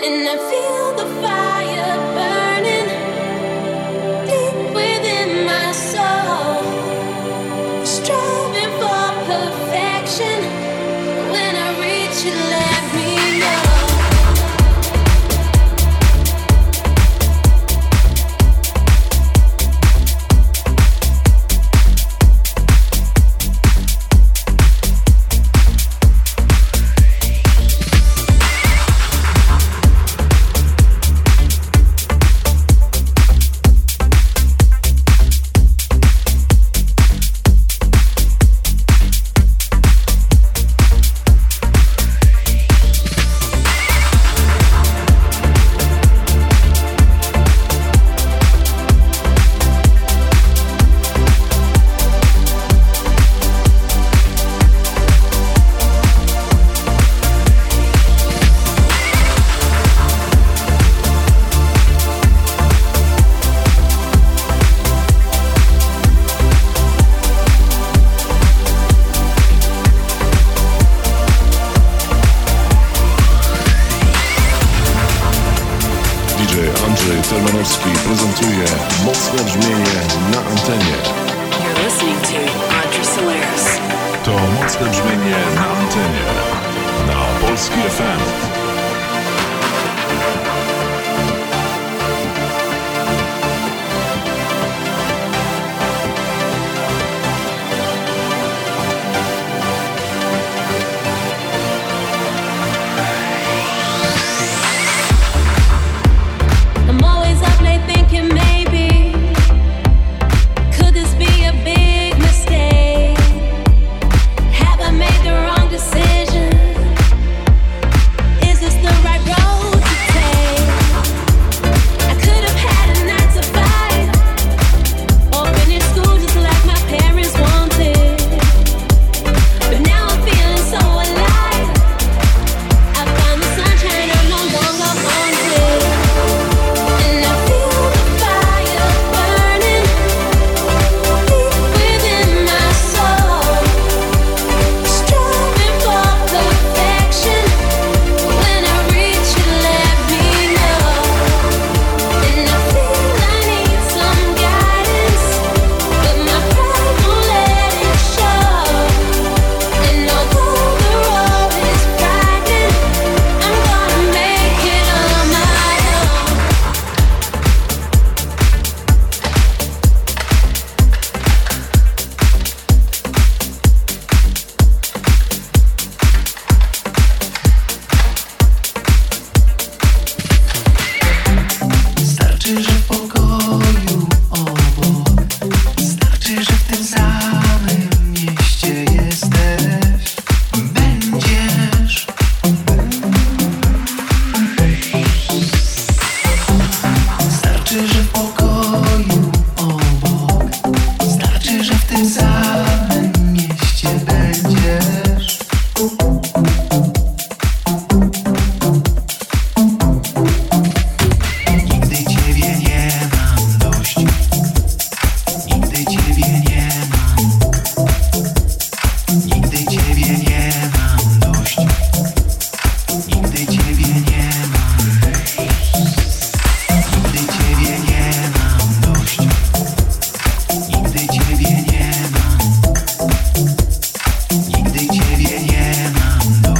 Telmanowski prezentuje mocne brzmienie na antenie. You're listening to Andrew Solaris. To mocne brzmienie na antenie. Na Polski FM. Nigdy ciebie nie mam.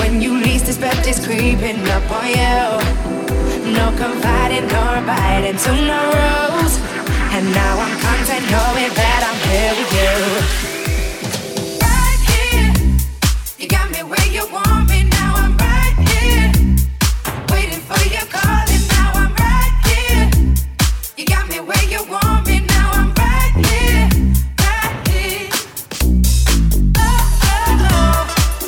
When you least expect it's creeping up on you. No confiding nor biting to no rules. And now I'm content knowing that I'm here with you. Right here, you got me where you want me. Now I'm right here, waiting for your call. And now I'm right here, you got me where you want me. Now I'm right here, right here. Oh, oh, oh.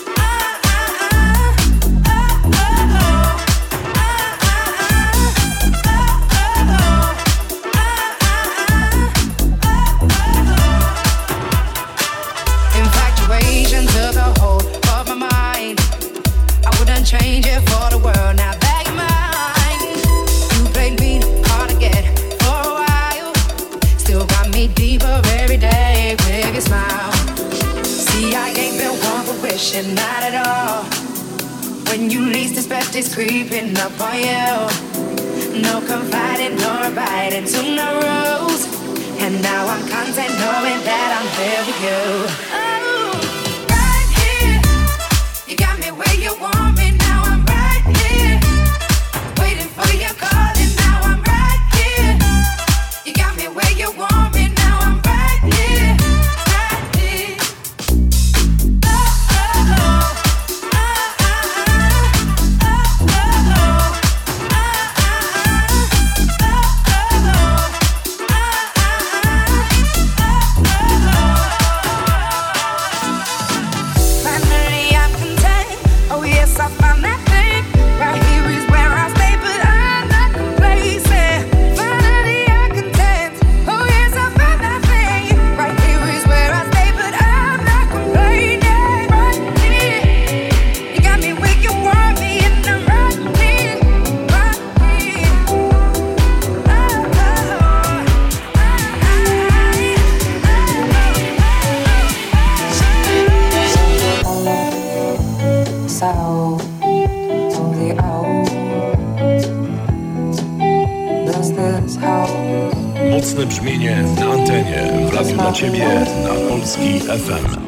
Took a hold of my mind. I wouldn't change it for the world. Now that you're mine, you played me hard to get for a while. Still got me deeper every day with your smile. See, I ain't been one for wishing, not at all. When you least expect it's creeping up on you. No confiding nor biting to no rules. And now I'm content knowing that I'm there with you. You got me where you want me, now I'm right here. Waiting for your call, and now I'm right here. You got me where you want me, now I'm right here, right here. Oh, oh, oh. Mocne brzmienie na antenie w radiu dla Ciebie na Polski FM.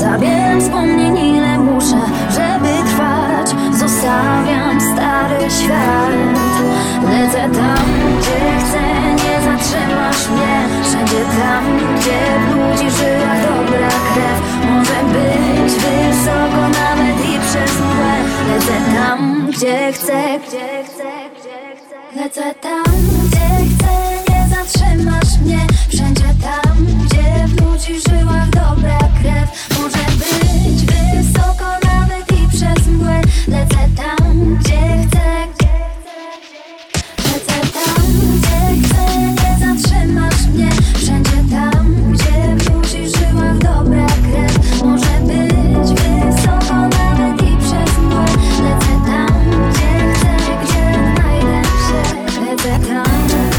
Zabieram wspomnień ile muszę, żeby trwać. Zostawiam stary świat. Lecę tam, gdzie chcę, nie zatrzymasz mnie. Wszędzie tam, gdzie w ludzi żyłach dobra krew. Może być wysoko nawet i przez mgłę. Lecę tam, gdzie chcę, lecę tam, gdzie chcę, nie zatrzymasz mnie. Wszędzie tam, gdzie w ludzi żyłach dobra krew. Może być wysoko nawet i przez mgłę. Lecę tam, gdzie chcę, lecę tam, gdzie chcę, nie zatrzymasz mnie. Wszędzie tam, gdzie w ludzi żyłach dobra krew. Może być wysoko nawet i przez mgłę. Lecę tam, gdzie chcę, gdzie znajdę się. Lecę tam.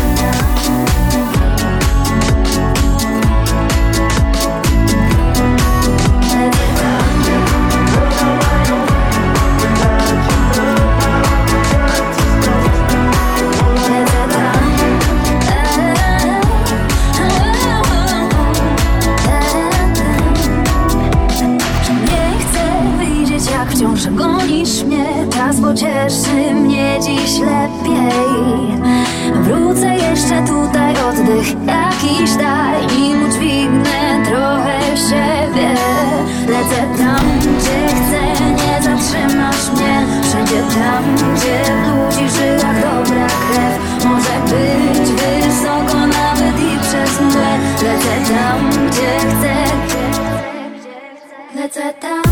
Wciąż gonisz mnie, czas pocieszy mnie dziś lepiej. Wrócę jeszcze tutaj, oddech jakiś daj, nim udźwignę trochę siebie. Lecę tam, gdzie chcę, nie zatrzymasz mnie. Wszędzie tam, gdzie w ludzi żyłach dobra krew. Może być wysoko nawet i przez mgłę. Lecę tam, gdzie chcę, lecę tam.